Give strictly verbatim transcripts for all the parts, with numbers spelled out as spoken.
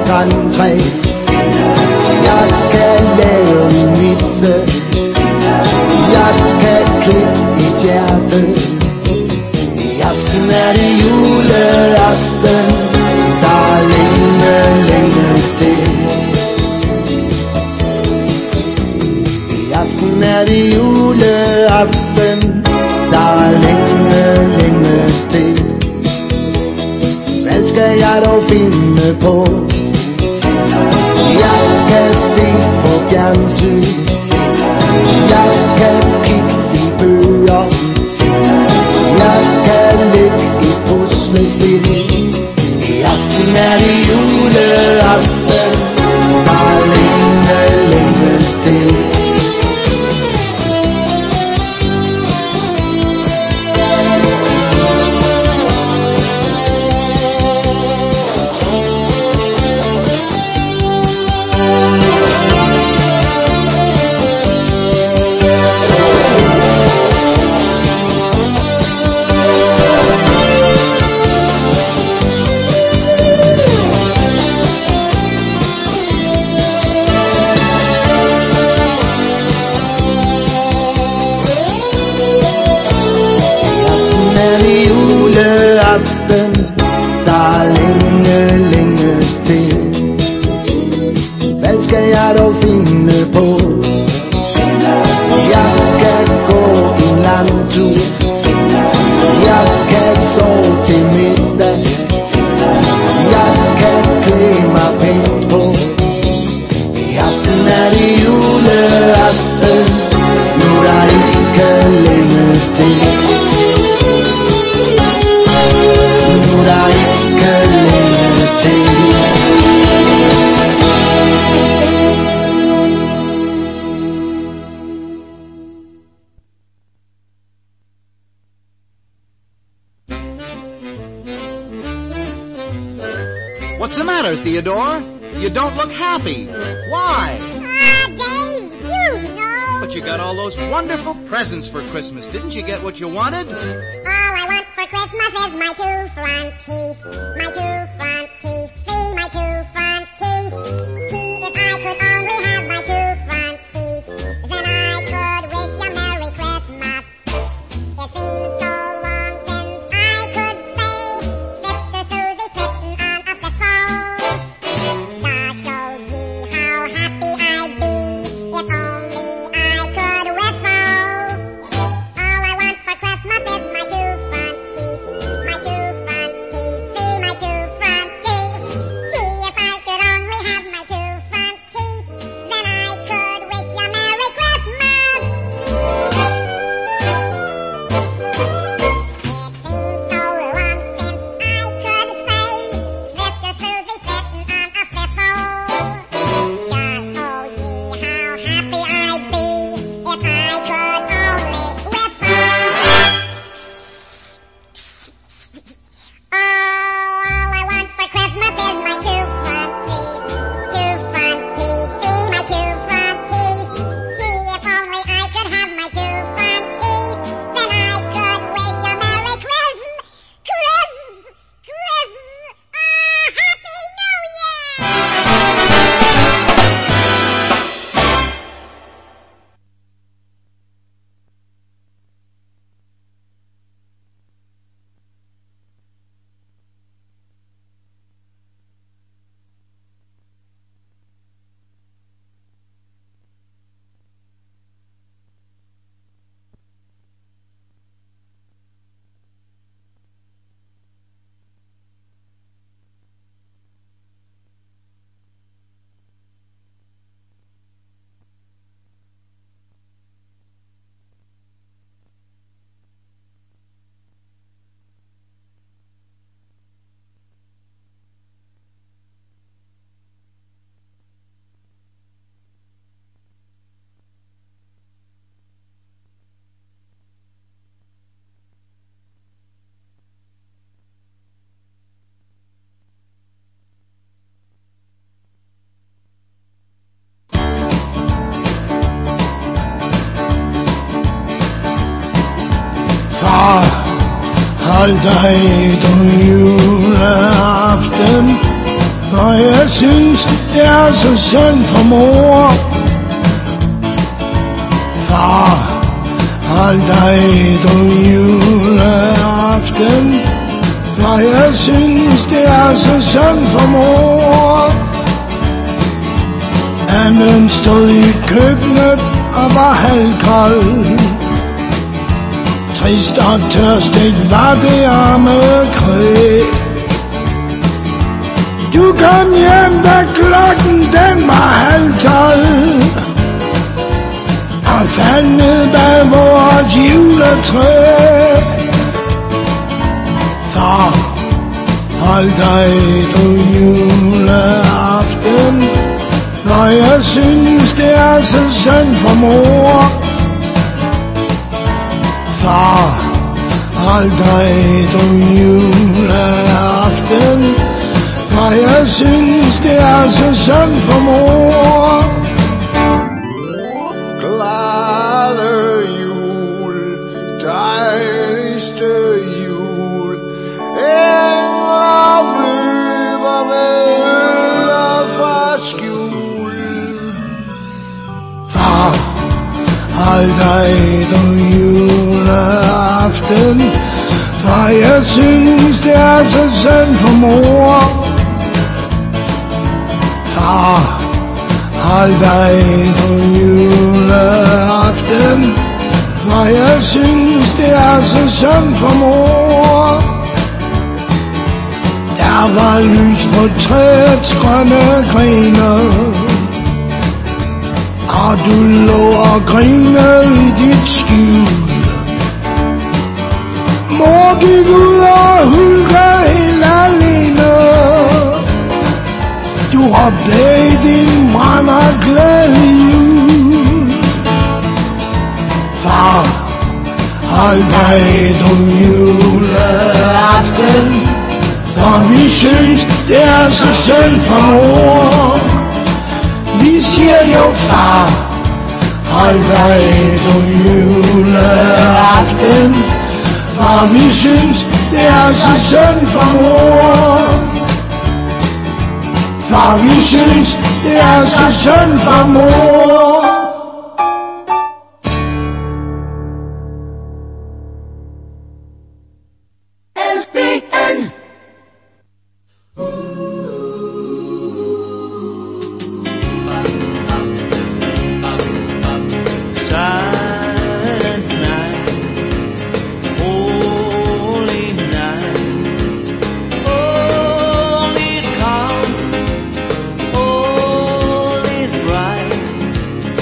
rentré. Jeg kan lave en misse, jeg kan klippe et hjerte. I aften er det juleaften, der er længe, længe til. I aften er det juleaften, der er længe, længe til. Hvad skal jeg dog finde på? Jeg kan se på fjernsyn, jeg kan kigge i bøger, jeg kan ligge i puslespil. I aften er det juleaften, der er længe, længe til. Der er længe, længe til. Hvad skal jeg dog finde på? Jeg kan gå en lang tur, jeg kan sove til middag, jeg kan klæde mig pænt på. I aften er det juleaften, nu er der ikke længe til. Nu er der ikke længe til. What's the matter, Theodore? You don't look happy. Why? Ah, Dave, you know. But you got all those wonderful presents for Christmas. Didn't you get what you wanted? All I want for Christmas is my two front teeth. My two front teeth. See my two front teeth. Gee, if I could only have my two front teeth, then I could wish you Merry Christmas. It seems so long since I could say Sister Susie sitting on up the phone. Gosh, oh gee, how happy I'd be if only I could whistle. All I want for Christmas is my two front teeth. My two front teeth. See my two front teeth. Gee, if I could only have my two front teeth, then I could wish you Merry Christmas. It seems so long since I could say Sister Susie sitting on a thistle. Just oh gee, how happy I'd be if I could only whistle. Oh, all I want for Christmas is my two front teeth. Two front teeth. See my two front teeth. Gee, if only I could have my two front teeth, then I could wish you Merry Christmas. Christmas. Christmas. Ah, Happy New Year. Far, hold dig den juleaften, for jeg synes, det er så synd for mor. Far, hold dig du juleaften, for jeg synes, det er så synd for mor. Anden stod i køkkenet og var halvkold. Trist og tørstigt var det arme kræ. Du kom hjem, da klokken den var halv tolv, og faldt ned bag vores juletræ. Far, hold dig du juleaften, for jeg synes, det er så synd for mor. Far, hold dig du juleaften, for jeg synes, det er så synd for mor. Glade jul, dejligste jul, engler flyver med øl og fra skjul. Far, hold dig du juleaften, for jeg synes, det er så synd for mor. Far, hold dig du juleaften, for jeg synes, det er så synd for mor. Der var lys på træets grønne griner, og du lå og grinede i dit skjul. Mor gik ud og hulkede helt alene. Du råbte i din brand og glædelig jul. Far, hold dig du juleaften, for vi synes, det er så synd for mor. Vi siger jo far, hold dig du juleaften, for vi synes, det er så synd for mor. For vi synes, det er så synd for mor. L B N Silent night, holy night, all is calm, all is bright.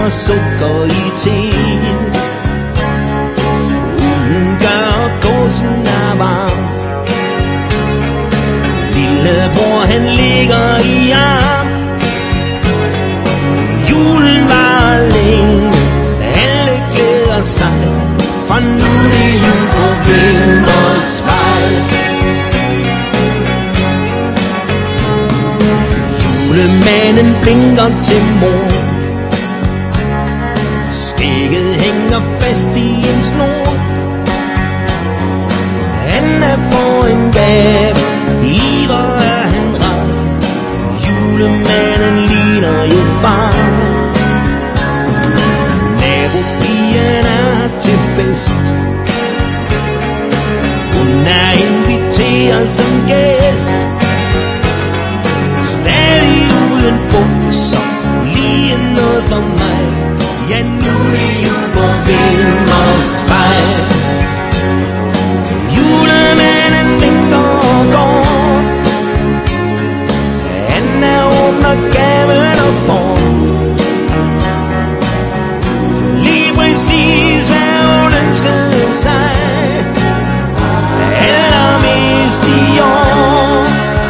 og sukker i teen. Ugen gør gåsen er varm. Lillebror han ligger i arm. Julen var længe, alle glæder sig, for nu er det jul på Vintersvej. Julemanden blinker til mor. Skægget hænger fast i en snor. Han er for en gave, i hvor er han rar. Julemanden ligner jo far. Nabopigen er til fest. Hun er inviteret som gæst. Stadig uden bukser, lige noget for mig. Ja, nu er det jul på Vintersvej. Julemanden vinker og går. Han er åbner gaven og får. Lige præcis er hun ønsket sig. Allermest i år.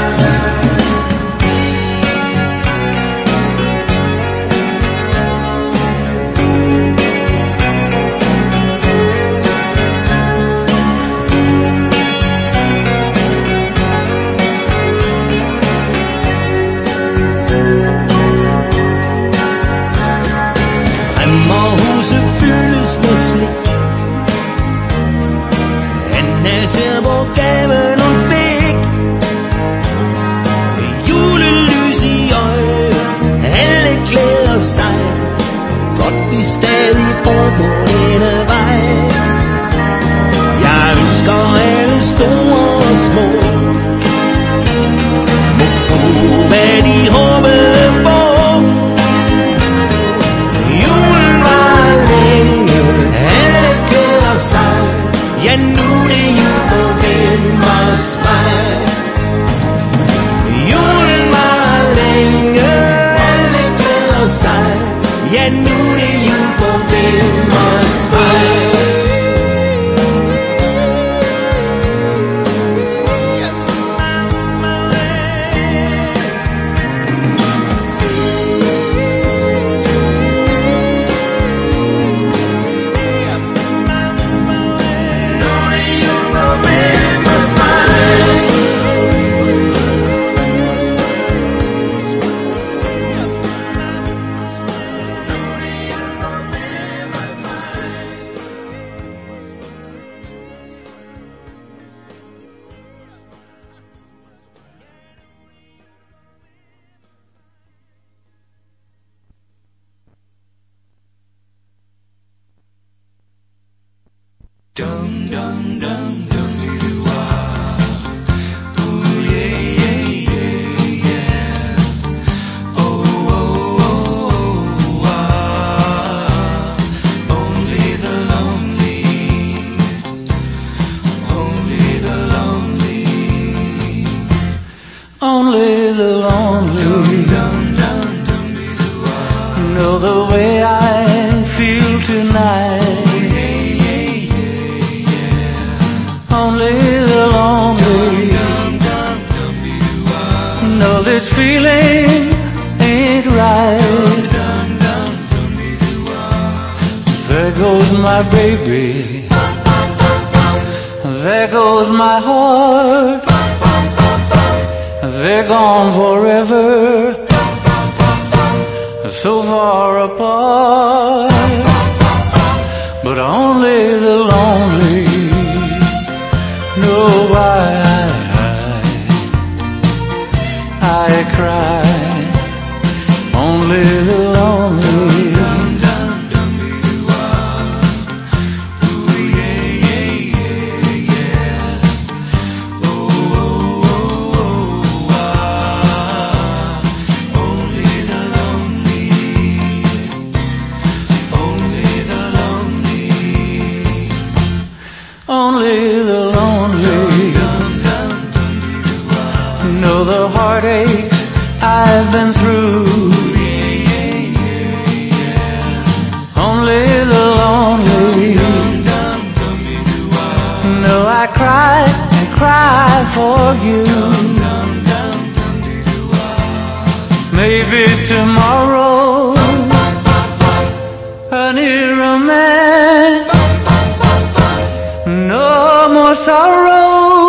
Gaven hun fik. Julelys i øje, alle glæder sig. Godt vi stadig bor på denne vej. Jeg ønsker alle store og små må få hvad de håbede på. Julen var længe, alle glæder sig. Ja, nu er det jul på Vintersvej. Julen var længe, alle glæder sig. Ja, nu er det jul på Vintersvej. Dum dum dum dum doo ah, ooh yeah yeah yeah yeah. Oh oh oh oh ah, only the lonely, only the lonely, Only the lonely dum dum dum dum doo ah, know the way I feel tonight. Only the lonely know this feeling ain't right. There goes my baby, there goes my heart. They're gone forever, so far apart. But only the lonely know why I, I cry. Only the lonely Only the lonely know the heartaches I've been through. for you. Maybe tomorrow a new romance, no more sorrow,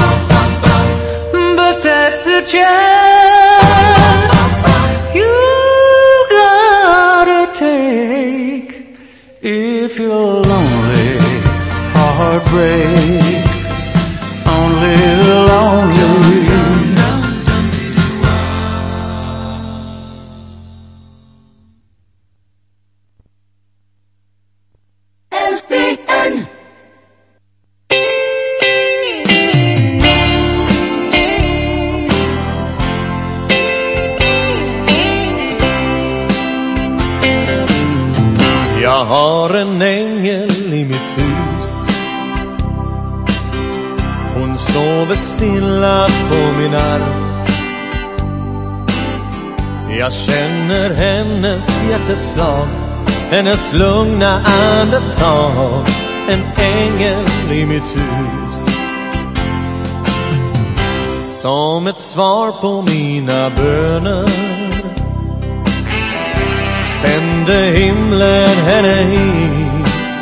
but that's the chance you gotta take if your lonely heart breaks. Only the lonely. Jag har en ängel i mitt hus. Hon sover stilla på min arm. Jag känner hennes hjärteslag, hennes lugna andetag. En ängel i mitt hus. Som ett svar på mina böner sände himlen henne hit.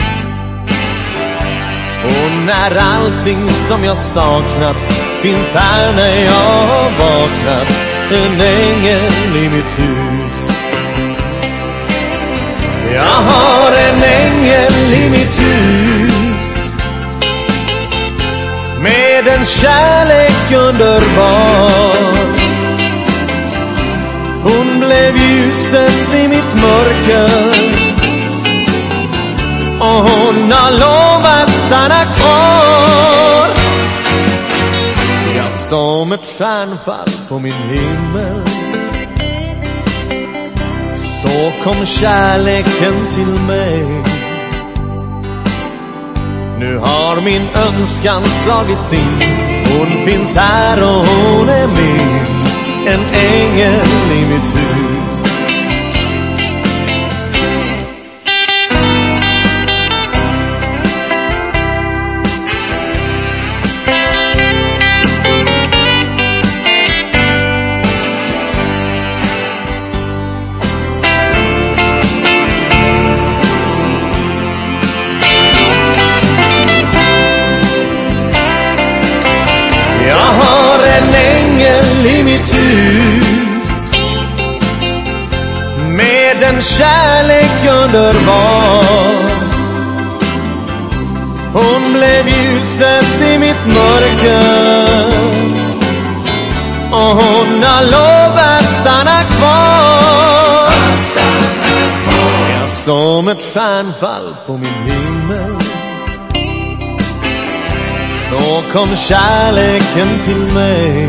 Och när allting som jag saknat finns här när jag har vaknat, en ängel i mitt hus. Jag har en ängel i mitt hus med en kärlek underbar. Hon blev ljuset i mitt mörker och hon har lovat stanna kvar. Jag som ett stjärnfall på min himmel, så kom kärleken till mig. Nu har min önskan slagit in. Hon finns här och hon är min, en ängel i mitt hus. Jag har en ängel i mitt hus med en kärlek underbar. Hon blev ljuset i mitt mörker och hon har lovat stanna kvar. Jag som ett stjärnfall på min himmel, så kom kärleken till mig.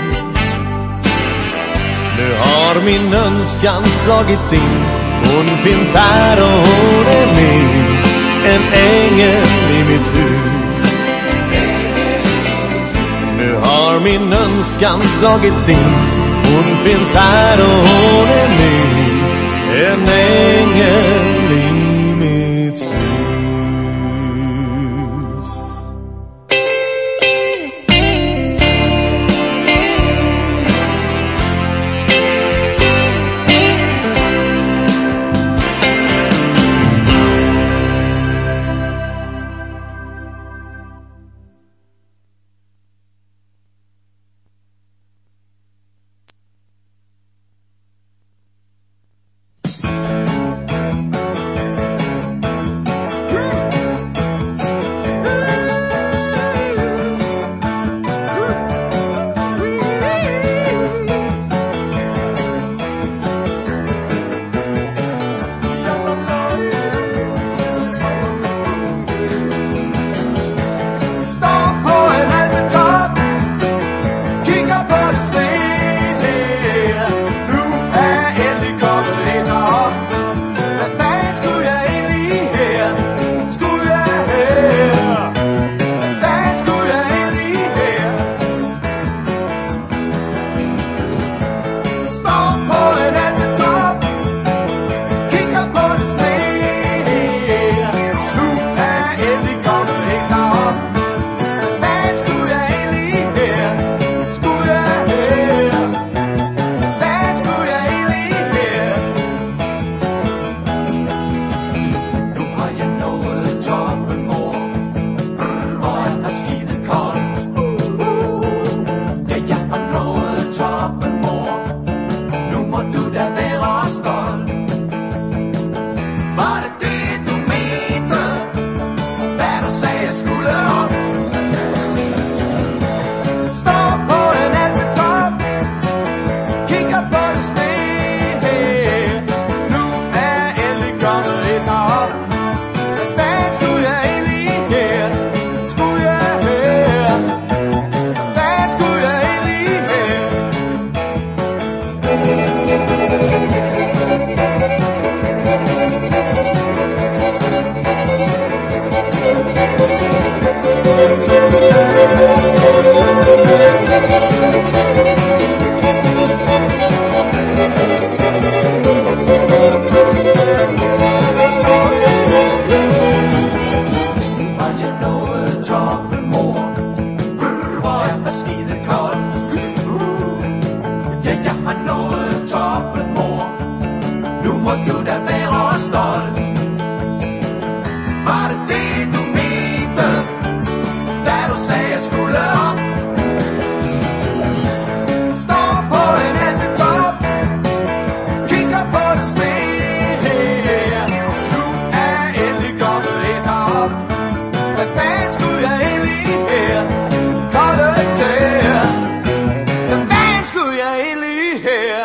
Nu har min önskan slagit in. Hon finns här och hon är min, en ängel i mitt hus. Nu har min önskan slagit in. Hon finns här och hon är min, en ängel i mitt hus. må du da være stolt. Var det det, du mente, da du sagde, jeg skulle op? Står på en alpetop, kigger på det sne. Du er endelig kommet et op. Hvad fanden skulle jeg egentlig her? Kolde tæer. Hvad fanden skulle jeg egentlig her?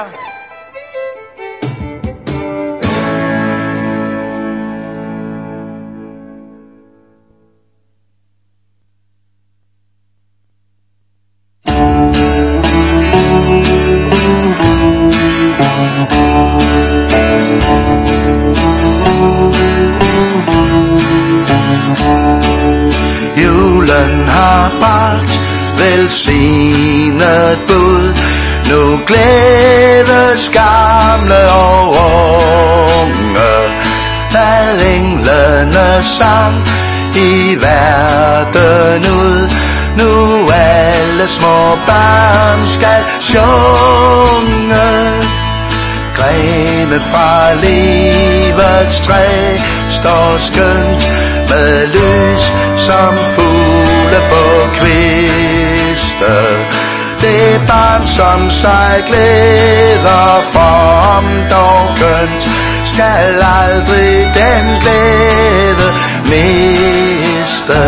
Julen har bragt velsignet bud. Nu glædes gamle og unge. Hvad englene sang i verden ud. Nu alle små børn skal synge. Grene fra livets træ står skønt med lys som fugle på kviste. Det barn som sig glæder for om dog kønt skal aldrig den glæde miste.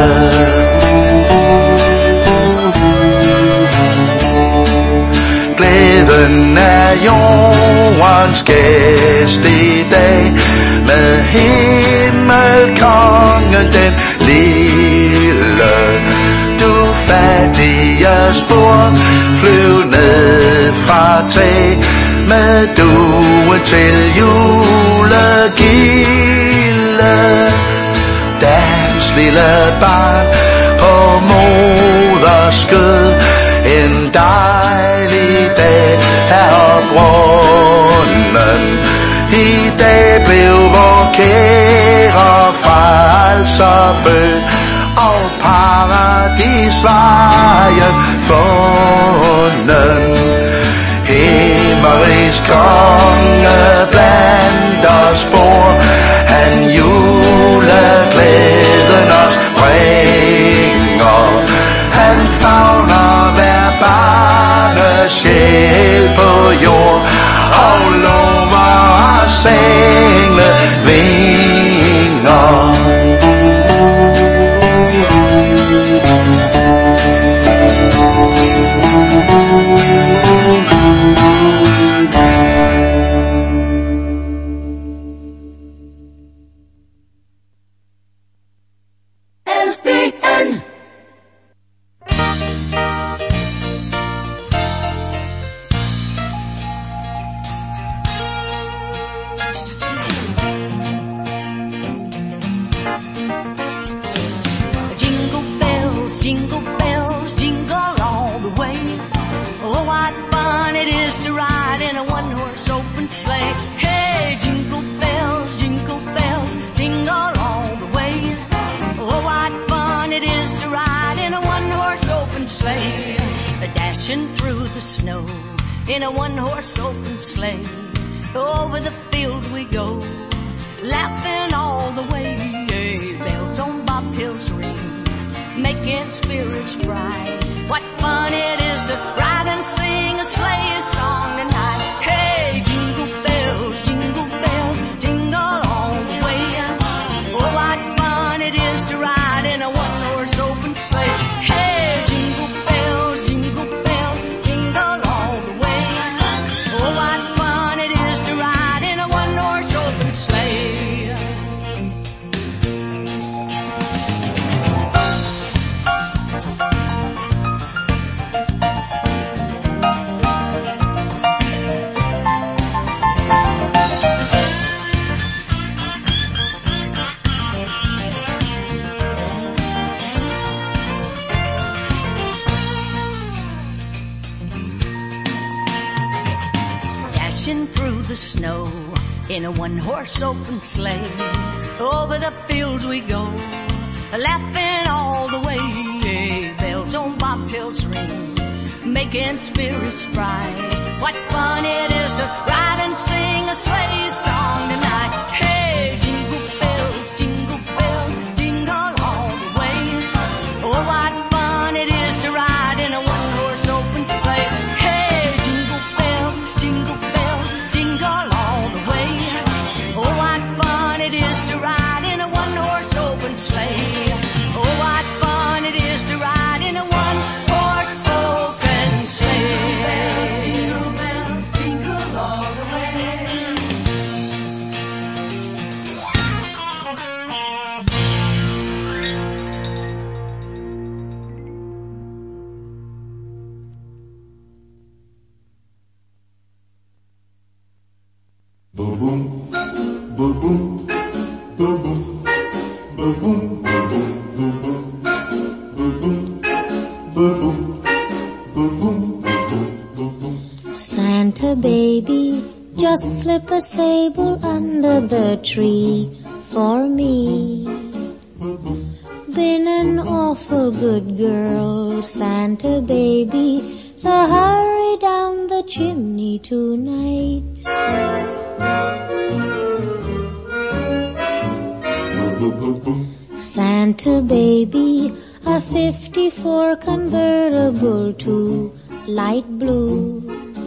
Glæden er jordens gæst i dag, med himmelkongen den lille. Du fattige spor, flyv ned fra tag, med duen til julegilde. Dans lille barn på moders skød, en dejlig dag her op grunden. I dag blev vor kære far altså født, og paradisvejen funden. Himmerigs konge blandt os bor, han juleglæden os bringer. Han favner hver barnesjæl på jord, og lover os engle vinger. In a one-horse open sleigh, over the fields we go, laughing all the way. Bells on bobtails ring, making spirits bright. What fun it is to ride and sing a sleigh song tonight. Hey, jingle bells, jingle bells, jingle all the way. Oh, what fun it is to ride in a one-horse open sleigh. Hey, jingle bells, jingle bells, jingle all the way. Oh, what fun it is to ride in a one-horse open sleigh. Through the snow in a one-horse open sleigh, over the fields we go, laughing all the way. Bells on bobtails ring, making spirits bright. What fun it is to ride and sing a sleigh song Santa baby, just slip a sable under the tree for me. Been an awful good girl, Santa baby, so hurry down the chimney tonight. Santa baby, a fifty-four convertible to light blue.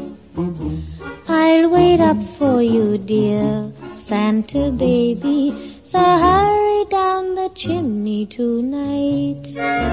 I'll wait up for you, dear Santa baby, so hurry down the chimney tonight.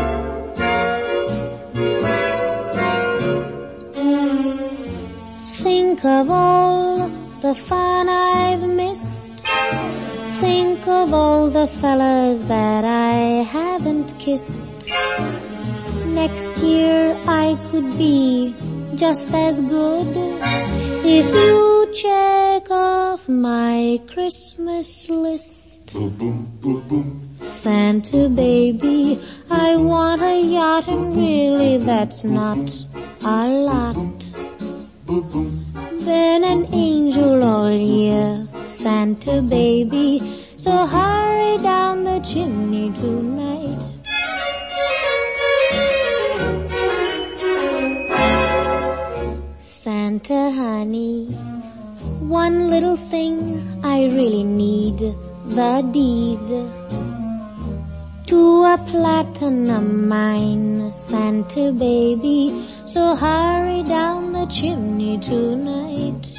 Think of all the fun I've missed. Think of all the fellas that I haven't kissed. Next year I could be just as good if you check off my Christmas list. Santa baby, I want a yacht, and really that's not a lot. Been an angel all year, Santa baby, so hurry down the chimney tonight. Santa honey, one little thing I really need, the deed to a platinum mine, Santa baby, so hurry down the chimney tonight.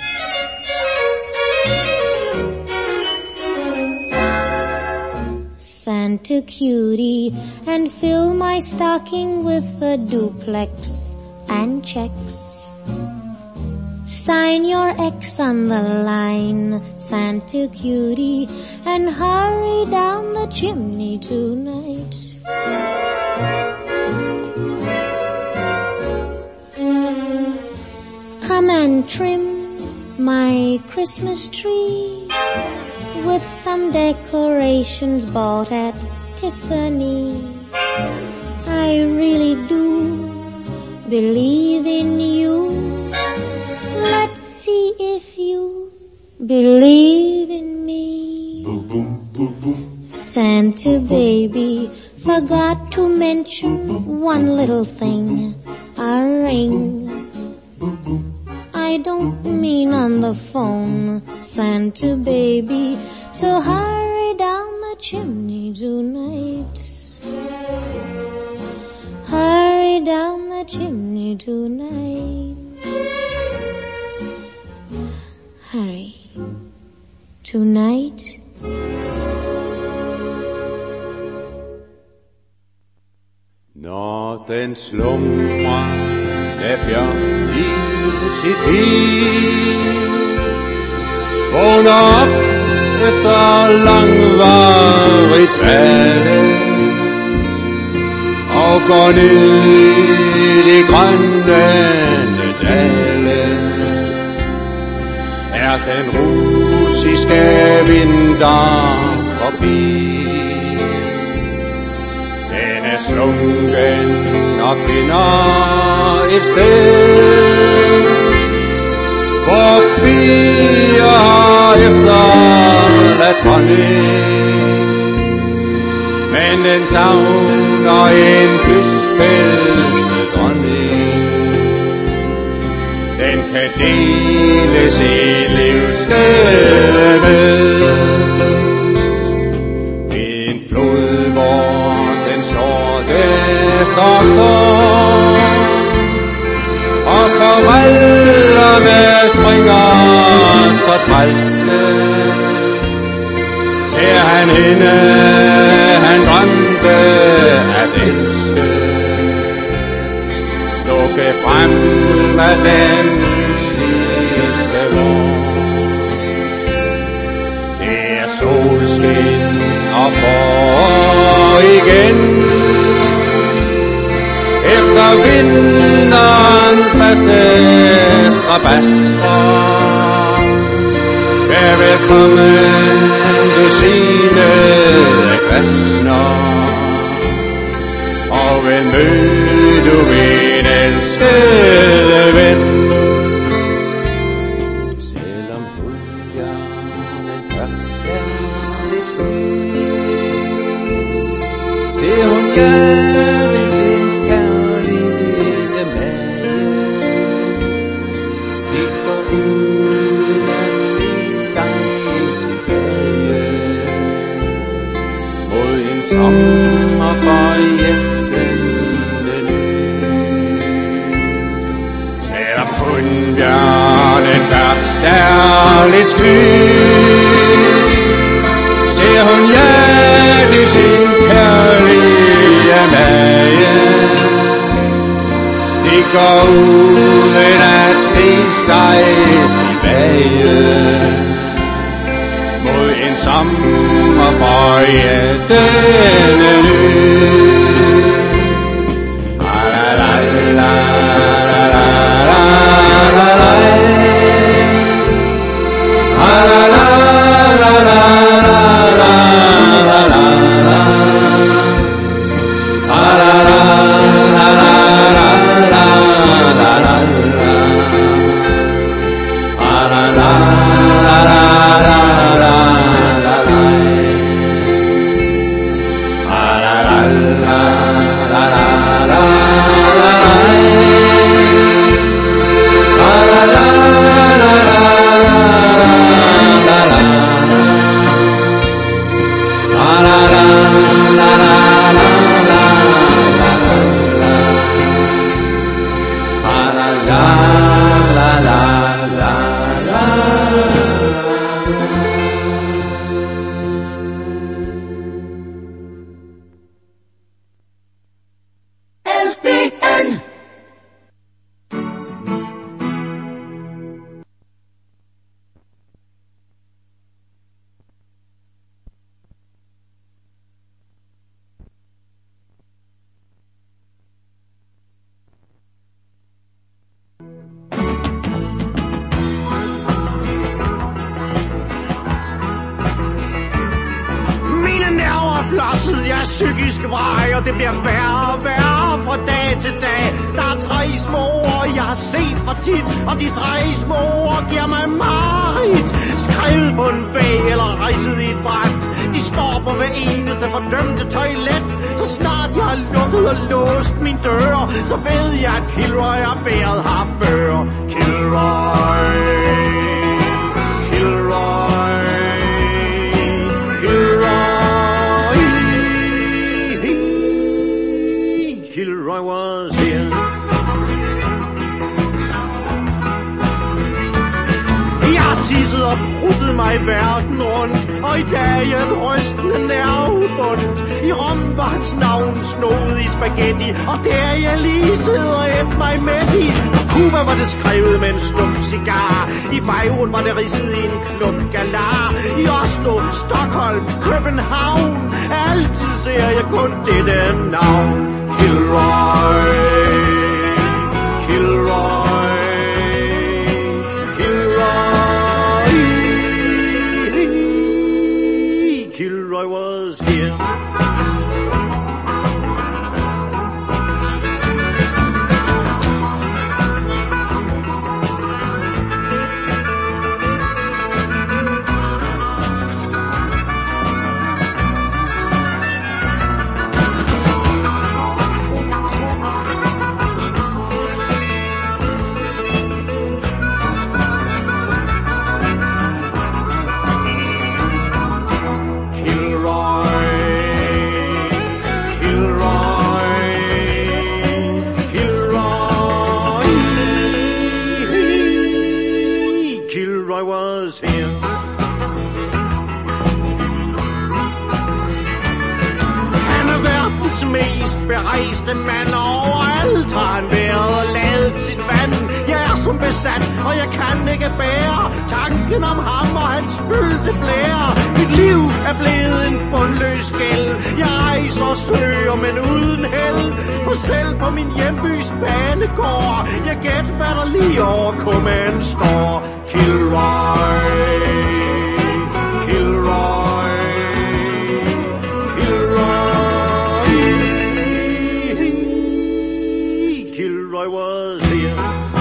Santa cutie, and fill my stocking with a duplex and checks. Sign your X on the line, Santa cutie, and hurry down the chimney tonight. Come and trim my Christmas tree with some decorations bought at Tiffany. I really do believe in you. Let's see if you believe in me. Santa baby, forgot to mention one little thing, a ring. I don't mean on the phone, Santa baby, so hurry down the chimney tonight. Hurry down the chimney tonight. Hurry. Tonight. Når den slumrer af bjørn i sit liv, vågner op efter langvarigt dvale og går ned i de grønne dale. Er den russiske vinter forbi? Den er slunken og finder et sted, hvor piger har efterladt dronning. Men den savner en kyspelset dronning. Den kan dele sit livsglæde med. Ved en flod, hvor den sorte står, og forældrene springer så smælske. Ser han hende, han drømte at elske, dukke frem af den sidste vår. Det er solskin og forår igen, efter vinterens passe strabasser. Vær velkommen, du sinede kristner, og vel mød du min elskede ven. Selvom huljerne først er det sky, ser hun gøre sin kærlige mage. De går ud at se sig tilbage mod en sommer for hjælpende ny. Selvom hundbjørnen først er lidt sky, ser hun hjertet sin kærlige mage. De går uden at se sig tilbage mod en sommer for hjertene ny. Jeg er psykisk vej, og det bliver værre og værre fra dag til dag. Der er tre små ord, jeg har set for tit, og de tre små ord giver mig mareridt. Skrevet på en væg eller rejset i et bræt. De står på hver eneste fordømte toilet. Så snart jeg har lukket og låst min dør, så ved jeg, at Kilroy og bæret har før. Kilroy, Kilroy, Kilroy was here. Jeg har tisset og bruttet mig i verden rundt, og i dag er et rystende nervebund. I Rom var hans navn snoet i spaghetti, og der jeg lige sidder og æt mig med i. På Cuba var det skrevet med en stum cigar, i Beirut var det ridset i en klub galar. I Oslo, Stockholm, København, altid ser jeg kun dette navn. Kilroy, Kilroy, Kilroy, Kilroy was here. Mest berejste mand overalt har han været og ladet sit vand. Jeg er som besat, og jeg kan ikke bære tanken om ham og hans fyldte blære. Mit liv er blevet en bundløs gæld. Jeg rejser og søger, men uden held. For selv på min hjembys banegård, jeg gæt hvad der lige over kummen står. Kilroy, Kilroy, Kilroy. Kilroy was here.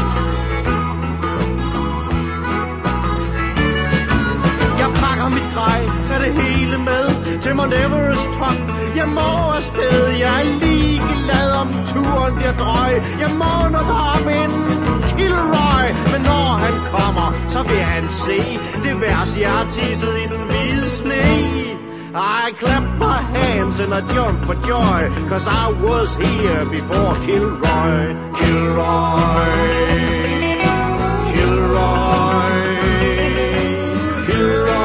Jeg pakker mit grej, er det hele med til Mount Everest top. Jeg må afsted, jeg er ligeglad om turen bliver drøj. Jeg må nok op en Kilroy, men når han kommer, så vil han se det vers, jeg har tisset i den hvide sne. I clap my hands and I jump for joy, cause I was here before Kilroy. Kilroy, Kilroy, Kilroy.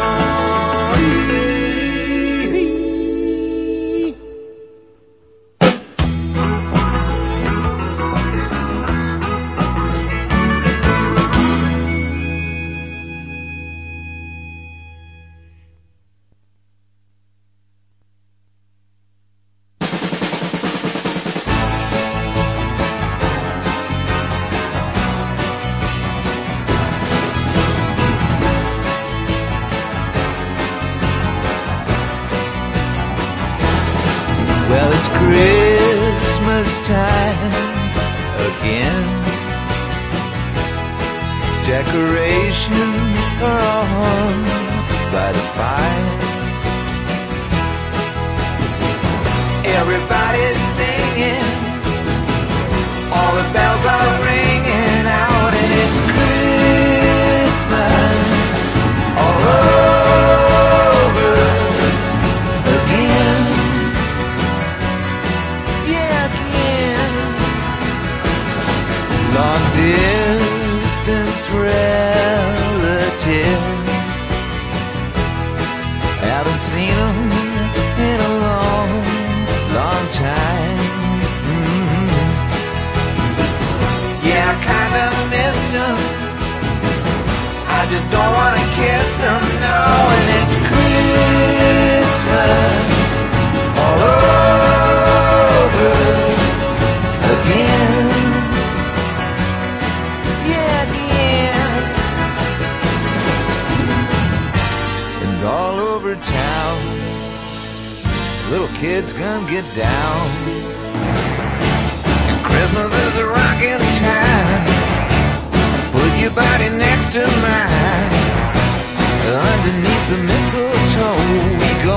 Well, it's Christmas time again. Decorations are hung by the fire. Everybody's singing, all the bells are ringing out, and it's Christmas all over again. Long distance relatives, haven't seen them in a long, long time. Mm-hmm. Yeah, I kinda missed them, I just don't wanna kiss them, no. And it's Christmas all over again. All over town, little kids come get down, and Christmas is a rockin' time. Put your body next to mine, underneath the mistletoe we go,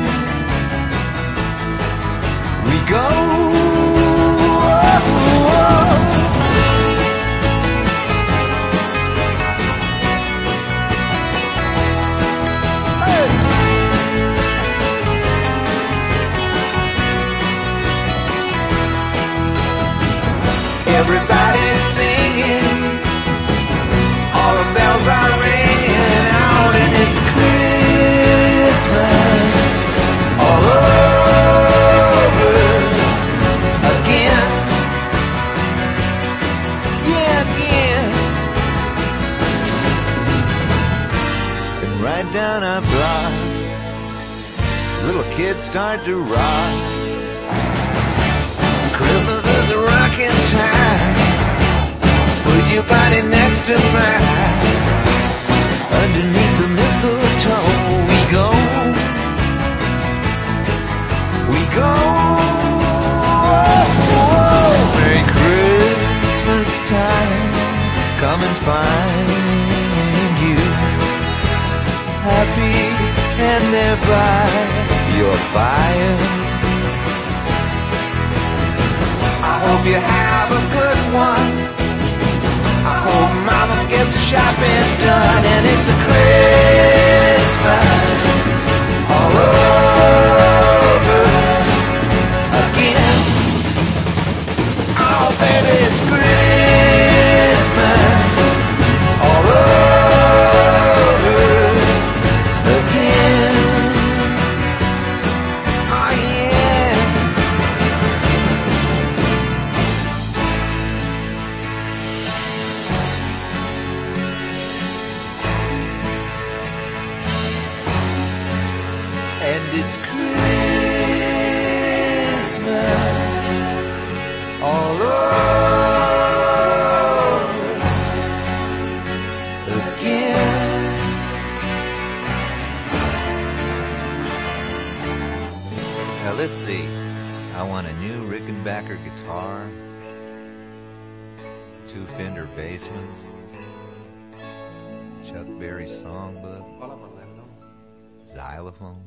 we go. Oh, oh. Everybody's singing, all the bells are ringing out, and it's Christmas all over again. Yeah, again. And right down our block, little kids start to rock. Christmas is a rockin' time. Put your body next to mine, underneath the mistletoe we go, we go. Oh, oh. Merry Christmas time, come and find you happy and there by your fire. I hope you have a good one. I hope mama gets the shopping done, and it's a Christmas all over again. Oh baby, it's Christmas all over again. Oh yeah. And it's Christmas all over again. Uh, let's see. I want a new Rickenbacker guitar, two Fender Bassmans, Chuck Berry songbook, xylophone.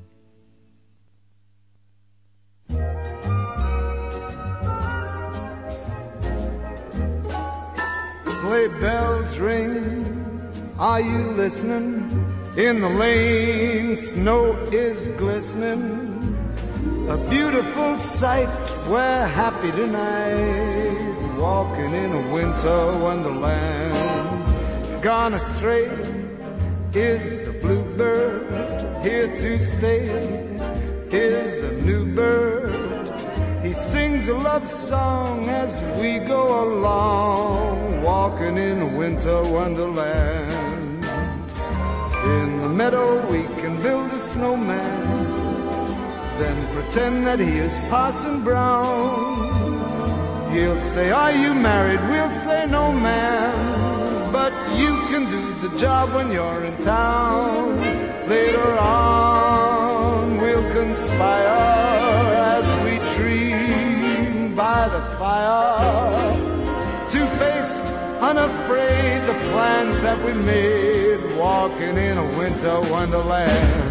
Sleigh bells ring, are you listening? In the lane, snow is glistening. A beautiful sight, we're happy tonight, walking in a winter wonderland. Gone astray is the bluebird, here to stay is a new bird. He sings a love song as we go along, walking in a winter wonderland. In the meadow we can build a snowman, then pretend that he is Parson Brown. He'll say, are you married? We'll say, no ma'am, but you can do the job when you're in town. Later on we'll conspire as we dream by the fire, to face unafraid the plans that we made, walking in a winter wonderland.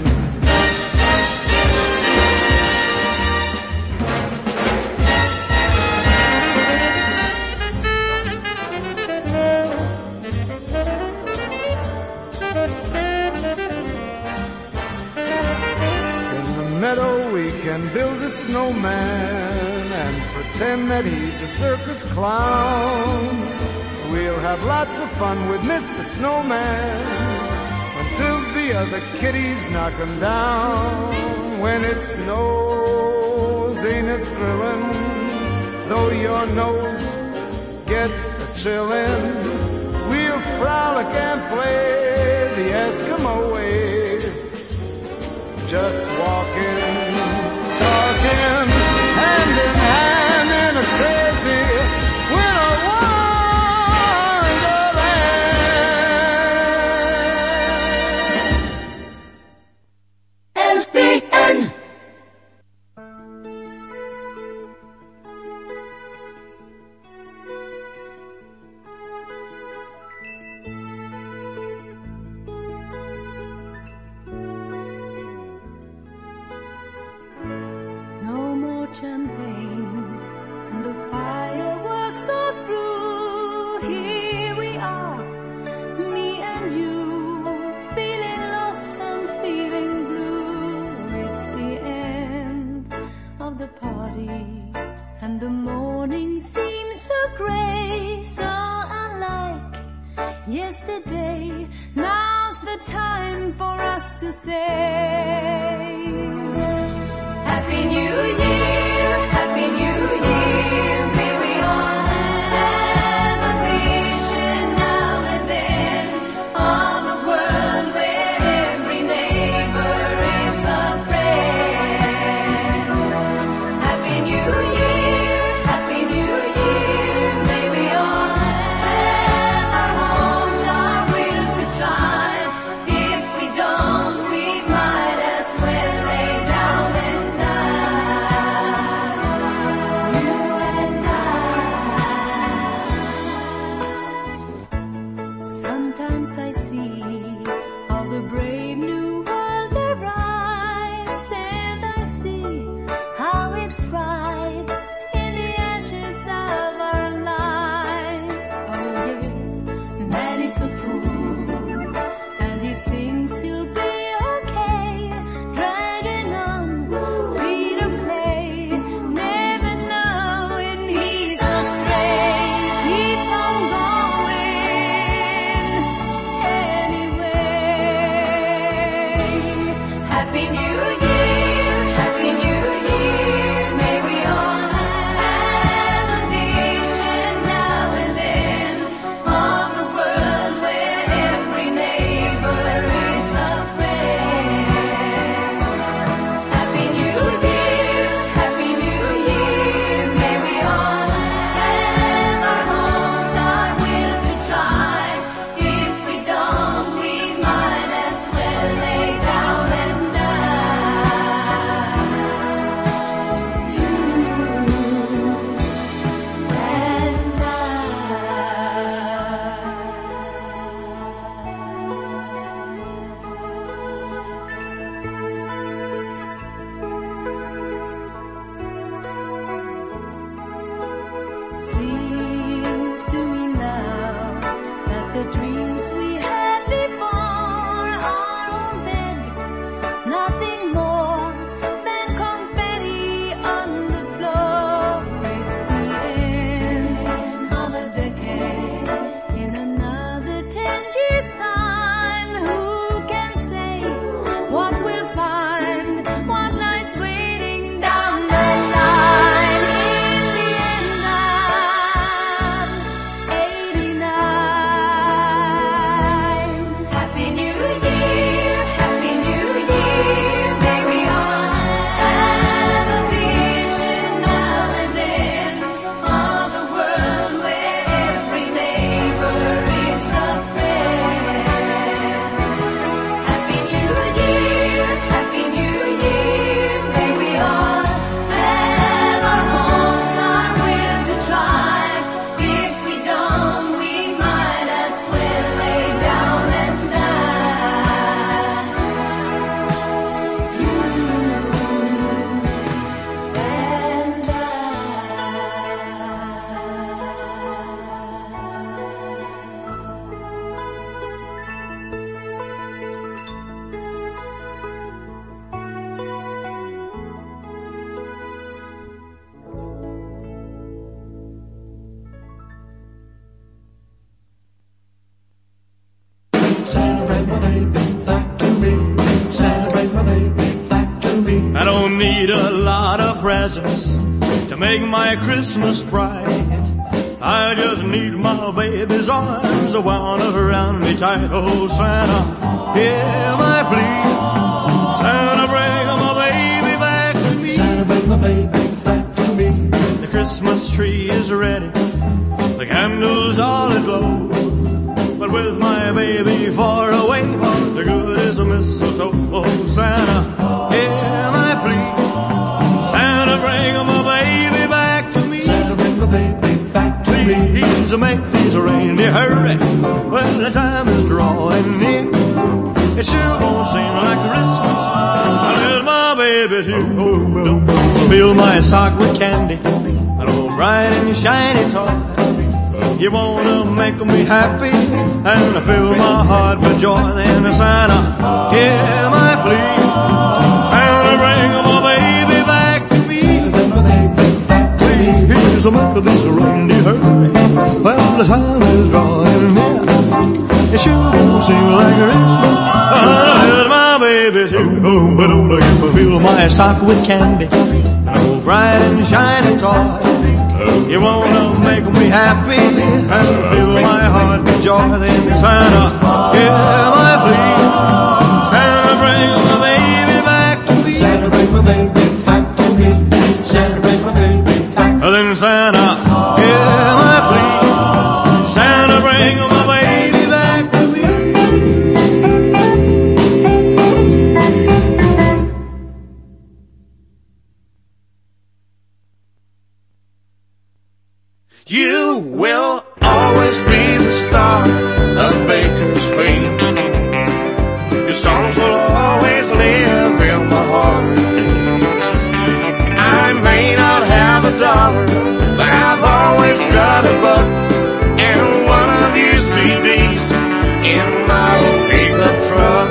We can build a snowman and pretend that he's a circus clown. We'll have lots of fun with Mister Snowman until the other kitties knock him down. When it snows, ain't it thrilling? Though your nose gets a chillin', we'll frolic and play the Eskimo way, just walking, talking, hand in hand in a crazy winter wonderland. L P N. Champagne and the fireworks are through. Here we are, me and you, feeling lost and feeling blue. It's the end of the party and the morning seems so grey, so unlike yesterday. Now's the time for us to say Happy New Year, Happy New Year. May we all have a vision now and then of a world where every neighbor is a friend. Happy New Year, Happy New Year. May we all have our homes, our will to try. If we don't, we might as well lay down and die. presents to make my Christmas bright. I just need my baby's arms wound around me tight. Oh, Santa, hear my plea. Santa, bring my baby back to me. Santa, bring my baby back to me. The Christmas tree is ready, the candles all aglow, but with my baby far away, what the good is a mistletoe. Oh, Santa, hear my plea. Santa, bring my baby back to me. Santa, bring my baby back to me. Please make these reindeer hurry when the time is drawing near. It sure won't seem like Christmas unless my baby's here. Oh, don't fill my sock with candy, an old bright and shiny toy. You wanna make me happy and fill my heart with joy. Then Santa, hear my plea. Santa, bring my baby back to me. Please make these reindeer hurry well the time is drawing near. It sure won't seem like Christmas unless my baby's here. Oh, but don't you fill my sock with candy, an old bright and shiny toy. You wanna make me happy and fill my heart with joy. Then Santa, hear my plea. Santa, bring my baby back to me. Santa, bring my baby back to me. Santa, bring my baby back. Then Santa, hear my plea. Santa, bring my baby back to me. You will always be the star of Bakersfield. Your songs will always live in my heart. I may not have a dollar, but I've always got a buck and one of your C Ds in my old pickup truck.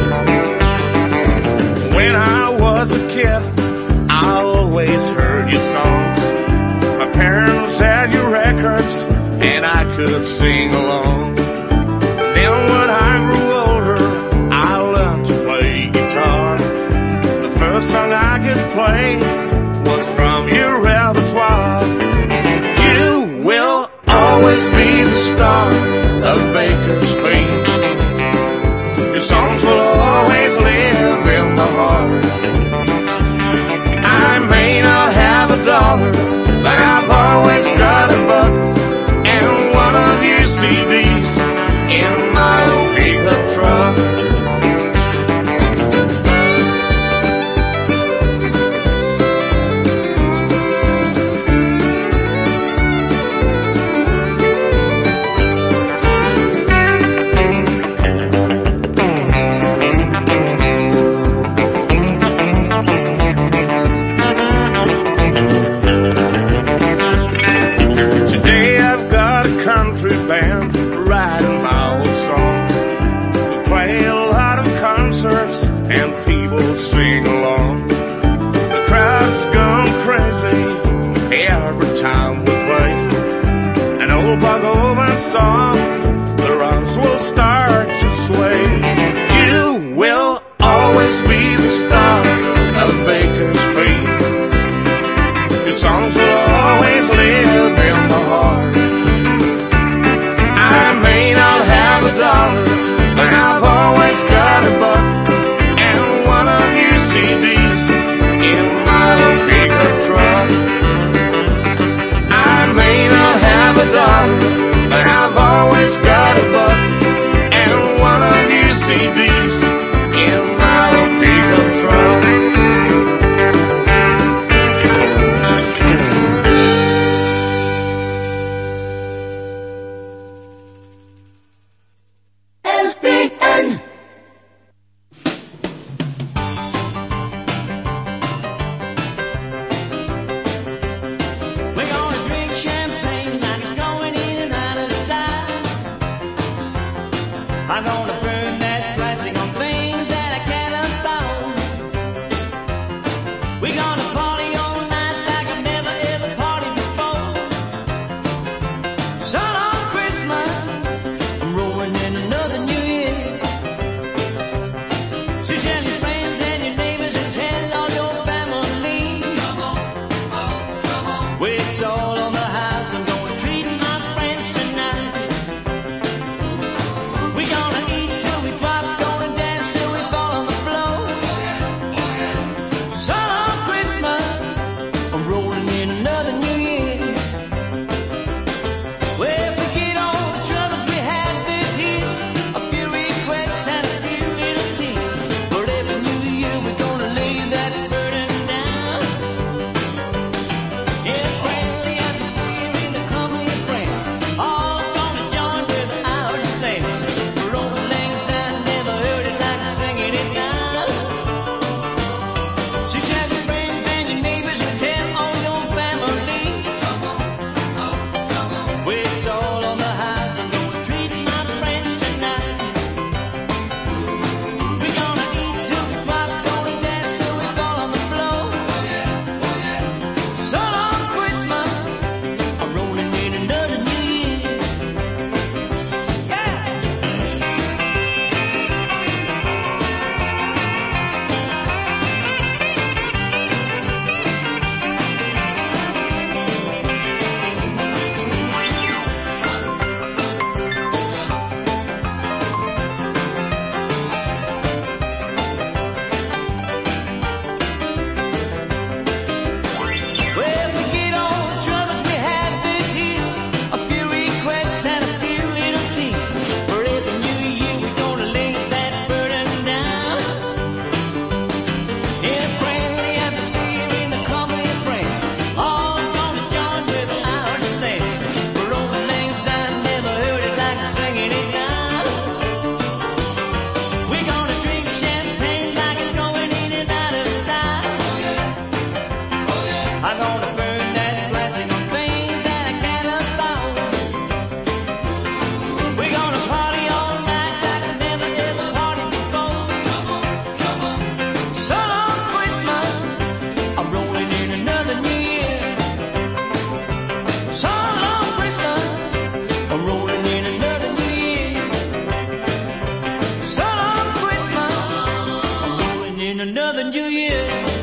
When I was a kid, I always heard your songs. My parents had your records, and I could sing along. Then when I grew older, I learned to play guitar. The first song I could play was from your repertoire. You will always be the star of Bakersfield. Your songs will always live in my heart. I may not have a dollar, but I've always got a buck and one of your C Ds in my old pickup truck. Band writing my old songs. We play a lot of concerts and people sing along. The crowd's gone crazy every time we play an old Buck Owens song. The rocks will start to sway. You will always be the star of Bakersfield. Your songs will always live in my heart. I may not have a dollar, but I've always got a buck and one of your C Ds in my old pickup truck. I may not have a dollar, but I've always got a buck and one of your C Ds in my old pickup truck. I'm gonna burn that plastic on things that I can't afford. We're gonna party all night like I've never ever partied before. So on Christmas, I'm rolling in another new year. So tell your friends and your neighbors and tell all your family. Come on. New Year.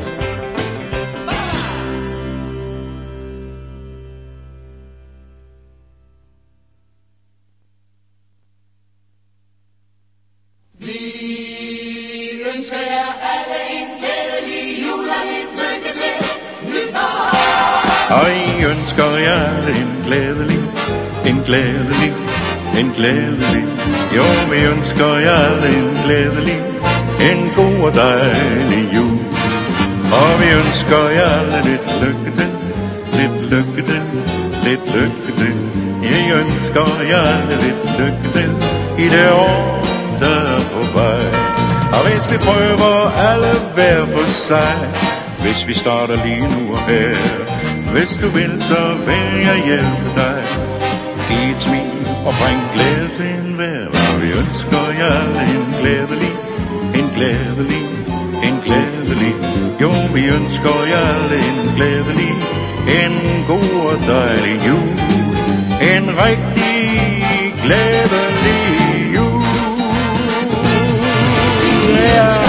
Og I ønsker jer en glædelig, en glædelig, en glædelig. Jo, vi ønsker jer en glædelig, en god og dejlig jul. Og vi ønsker jer lidt lykke til, lidt lykke til, lidt lykke til. Jeg ønsker jer lidt lykke til i det år, der er på vej. Og hvis vi prøver alle hver for sig, hvis vi starter lige nu og her, hvis du vil, så vil jeg hjælpe dig. Giv et smil og bring glæde til enhver. Og vi ønsker jer en glædelig, en glædelig, en glædelig. Jo, vi ønsker jer en glædelig, en god og dejlig jul. En rigtig glædelig jul. Vi ønsker